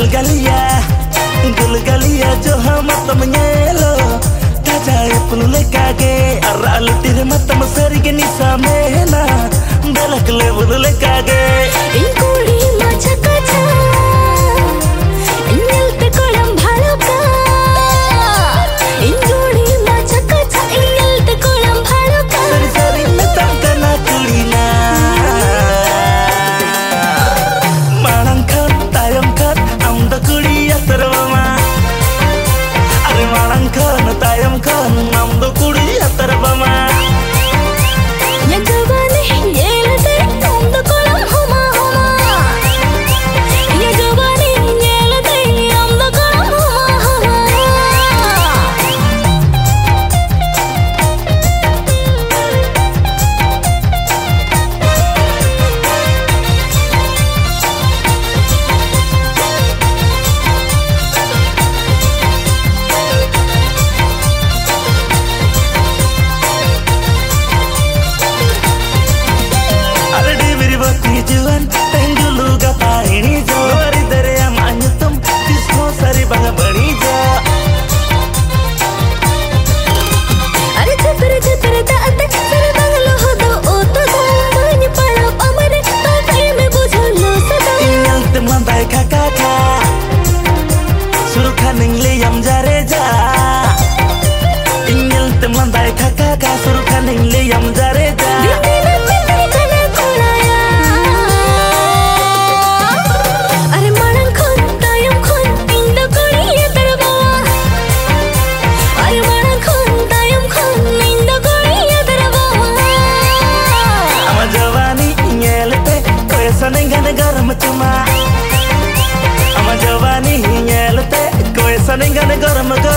Gulgalia jo matam nyelo tajay pulule kage aral tir matam sarige ni samena belak le pulule kage inkudi macha kacha inyal te kolam bhaloka inkudi macha kacha inyal te kolam bhaloka sari sari matam kana kulina marang khat tayam khat amda kudiya tarwama are marang khat tayam khat amda kudiya tarwama ya jawani yelate amda kolam huma huma ya jawani yelate amda kolam huma Tujuan tenggulu gapa ini jo dari darya manyutum dismo sari bangga bani jo are chapre daat sare banglo hodo oto bani palap amare to kai me bujhlo sada ingal teman bai kakaka suruh kaning leyam jare ja ingal teman bai kakaka suruh kaning leyam jare ja garam cuma ama jawani nyelte koe sanengan garam